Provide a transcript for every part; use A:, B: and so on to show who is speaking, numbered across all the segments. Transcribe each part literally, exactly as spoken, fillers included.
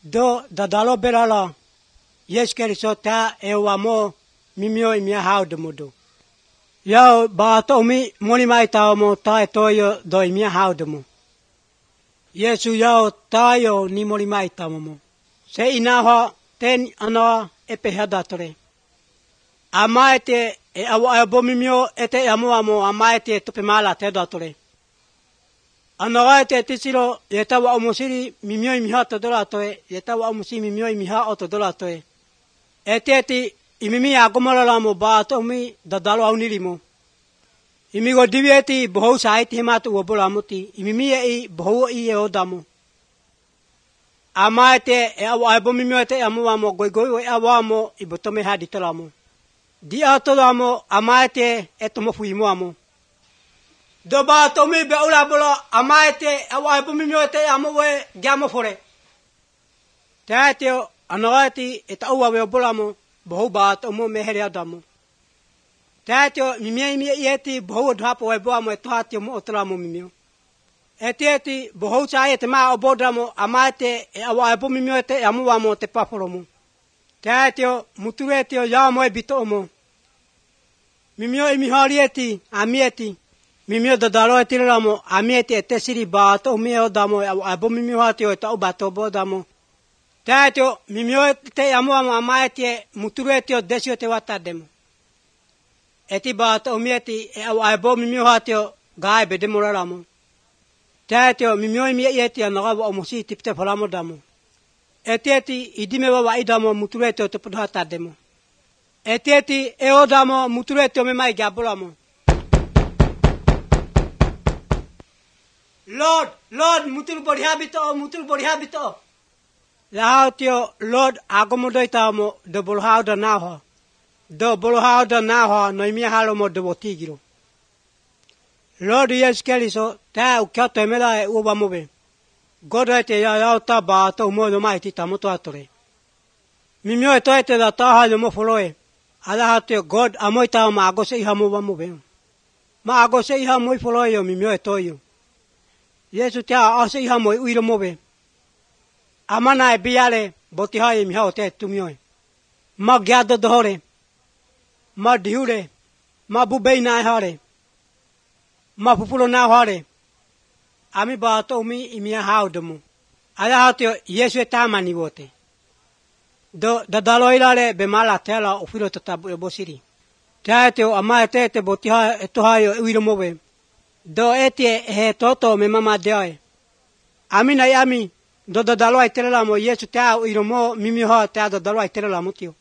A: do dadalo belala yes kerisota e wamo mimio imia haude mudo yao ba to mi moni mai ta mo ta toyo do imia haude mo yesu yao tayo ni moni mai ta mo se inaho ten ana epehadatore amaete e awa abo mimio ete amo amo amaete to pemala te datore Anoraete tisiro yetawa omosiri mimio imiha to dolatoe yetawa omosi mimio imiha oto dolatoe eteti imimi agomala mo ba to mi dadalo aunilimo imigo divieti boho saiti himatu obola muti imimi e boho i e odamo amaete e awa abo mimio ete amo amo goigoi e awamo ibotome haditolamo di atolamo amaete etomo fuimo amo Doba tomi be ula bolo amaete awa bumi miote amowe gamo fore. Taatio anawati eta uwa we bolamo bohu ba tomo mehere adamo. Taatio mimie mie yeti bohu dhapo we boamo taatio mo otlamo mimio. Etieti bohu chae te ma obodamo amaete awa bumi miote amowa mo te paporomo. Taatio muturetio yamo e bitomo. Mimio imiharieti amieti Mimio dadalo etiramo amiete etesiri bato mio damo abo mimio hatio eta ubato bodamo tato mimio te amo amo amaete muturetio desio te watademo eti bato mieti abo mimio hatio gai bedemoramo tato mimio mi eti anagabo omosi tipte falamo damo etieti idime wa idamo muturetio te podhatademo etieti eodamo muturetio me mai gabolamo Lord, Lord, mutul बढ़िया भी तो, mutul बढ़िया भी तो. Lahau tio, Lord, agomodoi tamo de bolhau da naho, de bolhau da naho no imi halo mo de botigiro. Lord, yes keliso, ta ukiato emela e uba mobe. Godo te ya ya ta ba to mo no mai ti tamo to atore. Mimio to ete da ta halo mo foloe. Ala hatio God amoi ta ma agose iha mo ba mobe. Ma agose iha mo foloe yo mimio to yo. Yesu te a ase iha mo uiro mobe. Amana e biale botiha e miha o te tumioe. Ma gyado dohore. Ma dihure. Ma bubei na hare. Ma pupulo na hare. Ami ba to umi imia haudomu. Ala hatio Yesu e tamani wote. Do dadalo ilale be mala tela ofiro tatabu e bosiri. Taeteo ama e te botiha e tohaio uiro mobe. Do etie he toto me mama deoe. Ami na yami do do dalo ai terela mo Yesu te au iromo mimi ho te do dalo ai terela mo tio.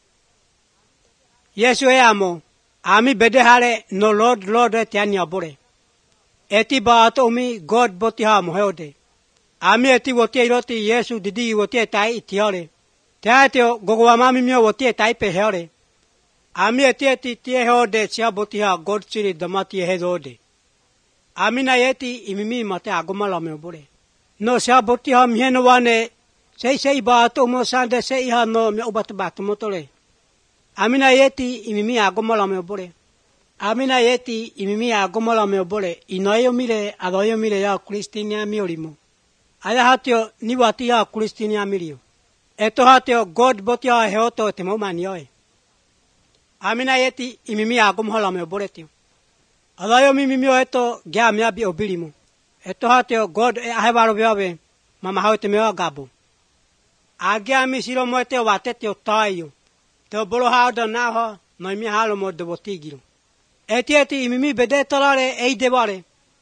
A: Yesu e amo. Ami bede hale no Lord Lord te ani abore. Eti ba to mi God boti ha mo heode. Ami eti woti iroti Yesu didi woti tai itiore. Te ateo gogo mami mi woti tai pe heore. Ami eti eti tie heode sia boti ha God chiri damati hedode. Amina yeti imimi mate agomala me bore. No sa boti ha mieno wane sei sei ba to mo sande sei ha no me obat ba to motole. Amina yeti imimi agomala me bore. Amina yeti imimi agomala me bore. Inoyo mire adoyo mire ya Kristinia miorimo. Aya hatio ni wati ya Kristinia mirio. Eto hatio God boti ha heoto te mo manioe. Amina yeti imimi agomala me bore tio. Alayo mimi mio eto gya mia bi obilimu. Eto hateo God e ahebaro biabe mama haute meo gabo. Agya mi siro mo ete watete o tayo. Te bolo hauda naho no mi halo mo de botigiro. Eti eti imimi bede tolare e debare.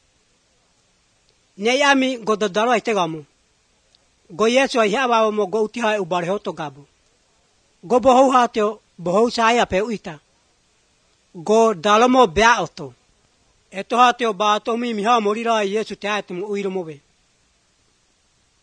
A: Ne yami gododaro ite gamo. Go Yesu ai haba mo go utiha ubare hoto gabo. Go boho hateo boho saya pe uita. Go dalomo bea oto. Eto hateo ba to mi miha morira Yesu te ate mo uiro mobe.